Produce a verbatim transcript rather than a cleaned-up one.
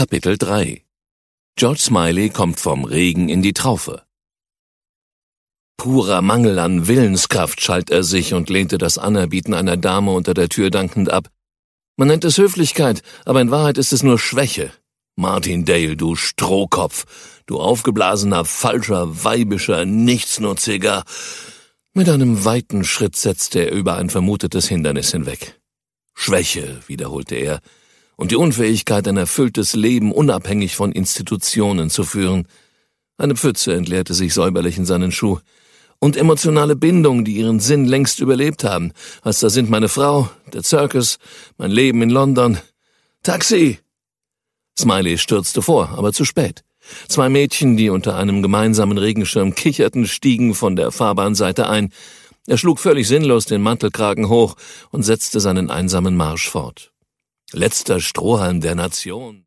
Kapitel drei. George Smiley kommt vom Regen in die Traufe. Purer Mangel an Willenskraft, schalt er sich und lehnte das Anerbieten einer Dame unter der Tür dankend ab. Man nennt es Höflichkeit, aber in Wahrheit ist es nur Schwäche. Martindale, du Strohkopf, du aufgeblasener, falscher, weibischer Nichtsnutziger. Mit einem weiten Schritt setzte er über ein vermutetes Hindernis hinweg. Schwäche, wiederholte er, und die Unfähigkeit, ein erfülltes Leben unabhängig von Institutionen zu führen. Eine Pfütze entleerte sich säuberlich in seinen Schuh. Und emotionale Bindungen, die ihren Sinn längst überlebt haben, als da sind meine Frau, der Circus, mein Leben in London. Taxi! Smiley stürzte vor, aber zu spät. Zwei Mädchen, die unter einem gemeinsamen Regenschirm kicherten, stiegen von der Fahrbahnseite ein. Er schlug völlig sinnlos den Mantelkragen hoch und setzte seinen einsamen Marsch fort. Letzter Strohhalm der Nation.